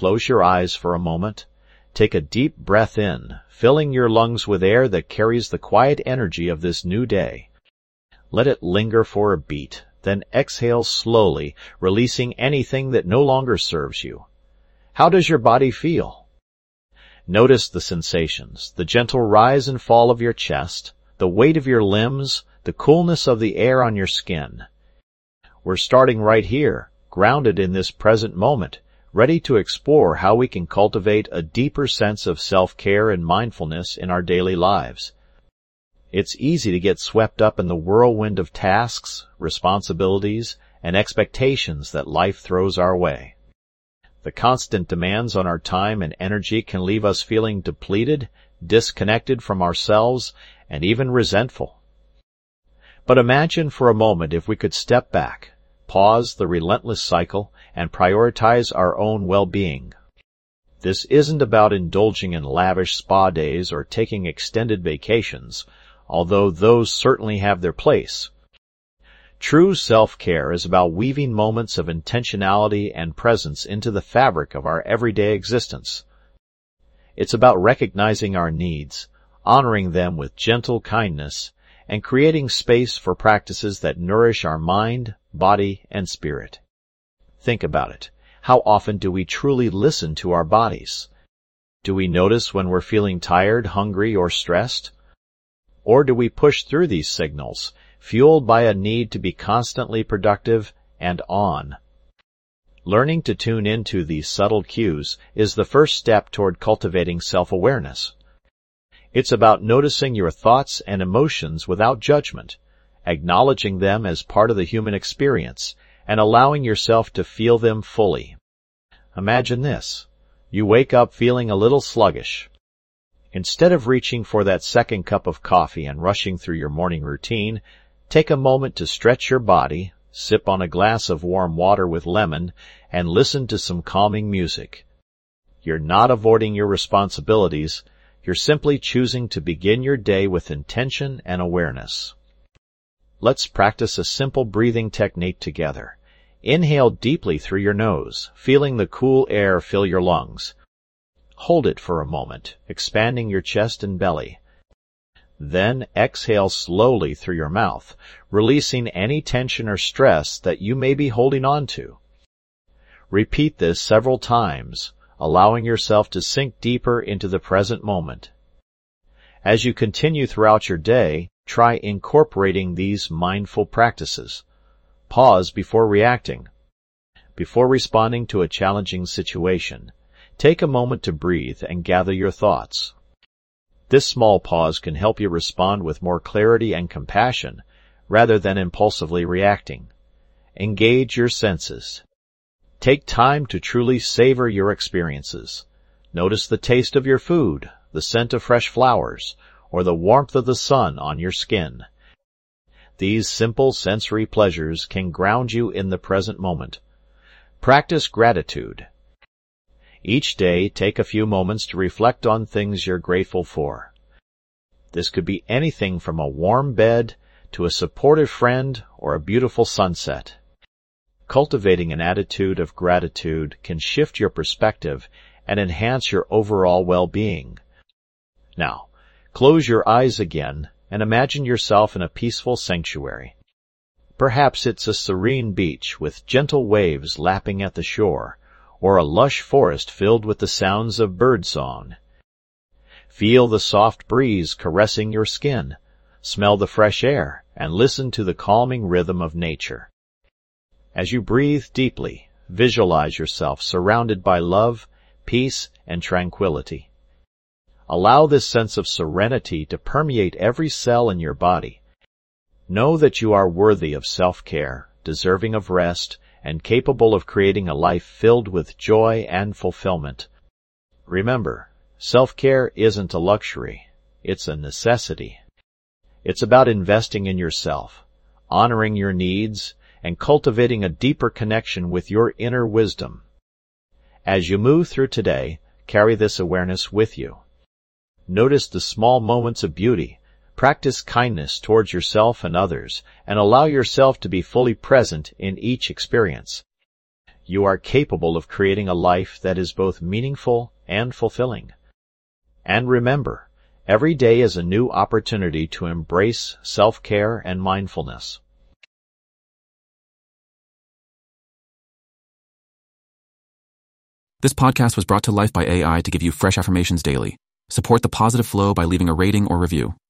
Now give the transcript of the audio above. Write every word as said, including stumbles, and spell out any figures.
close your eyes for a moment. Take a deep breath in, filling your lungs with air that carries the quiet energy of this new day. Let it linger for a beat, then exhale slowly, releasing anything that no longer serves you. How does your body feel? Notice the sensations, the gentle rise and fall of your chest, the weight of your limbs, the coolness of the air on your skin. We're starting right here, grounded in this present moment, ready to explore how we can cultivate a deeper sense of self-care and mindfulness in our daily lives. It's easy to get swept up in the whirlwind of tasks, responsibilities, and expectations that life throws our way. The constant demands on our time and energy can leave us feeling depleted, disconnected from ourselves, and even resentful. But imagine for a moment if we could step back, pause the relentless cycle, and prioritize our own well-being. This isn't about indulging in lavish spa days or taking extended vacations, although those certainly have their place. True self-care is about weaving moments of intentionality and presence into the fabric of our everyday existence. It's about recognizing our needs, honoring them with gentle kindness, and creating space for practices that nourish our mind, body, and spirit. Think about it. How often do we truly listen to our bodies? Do we notice when we're feeling tired, hungry, or stressed? Or do we push through these signals, fueled by a need to be constantly productive and on? Learning to tune into these subtle cues is the first step toward cultivating self-awareness. It's about noticing your thoughts and emotions without judgment, acknowledging them as part of the human experience, and allowing yourself to feel them fully. Imagine this. You wake up feeling a little sluggish. Instead of reaching for that second cup of coffee and rushing through your morning routine, take a moment to stretch your body, sip on a glass of warm water with lemon, and listen to some calming music. You're not avoiding your responsibilities. You're simply choosing to begin your day with intention and awareness. Let's practice a simple breathing technique together. Inhale deeply through your nose, feeling the cool air fill your lungs. Hold it for a moment, expanding your chest and belly. Then exhale slowly through your mouth, releasing any tension or stress that you may be holding on to. Repeat this several times, allowing yourself to sink deeper into the present moment. As you continue throughout your day, try incorporating these mindful practices. Pause before reacting. Before responding to a challenging situation, take a moment to breathe and gather your thoughts. This small pause can help you respond with more clarity and compassion, rather than impulsively reacting. Engage your senses. Take time to truly savor your experiences. Notice the taste of your food, the scent of fresh flowers, or the warmth of the sun on your skin. These simple sensory pleasures can ground you in the present moment. Practice gratitude. Each day, take a few moments to reflect on things you're grateful for. This could be anything from a warm bed to a supportive friend or a beautiful sunset. Cultivating an attitude of gratitude can shift your perspective and enhance your overall well-being. Now, close your eyes again and imagine yourself in a peaceful sanctuary. Perhaps it's a serene beach with gentle waves lapping at the shore, or a lush forest filled with the sounds of birdsong. Feel the soft breeze caressing your skin, smell the fresh air, and listen to the calming rhythm of nature. As you breathe deeply, visualize yourself surrounded by love, peace, and tranquility. Allow this sense of serenity to permeate every cell in your body. Know that you are worthy of self-care, deserving of rest, and capable of creating a life filled with joy and fulfillment. Remember, self-care isn't a luxury, it's a necessity. It's about investing in yourself, honoring your needs, and cultivating a deeper connection with your inner wisdom. As you move through today, carry this awareness with you. Notice the small moments of beauty, practice kindness towards yourself and others, and allow yourself to be fully present in each experience. you are capable of creating a life that is both meaningful and fulfilling. And remember, every day is a new opportunity to embrace self-care and mindfulness. This podcast was brought to life by A I to give you fresh affirmations daily. Support the positive flow by leaving a rating or review.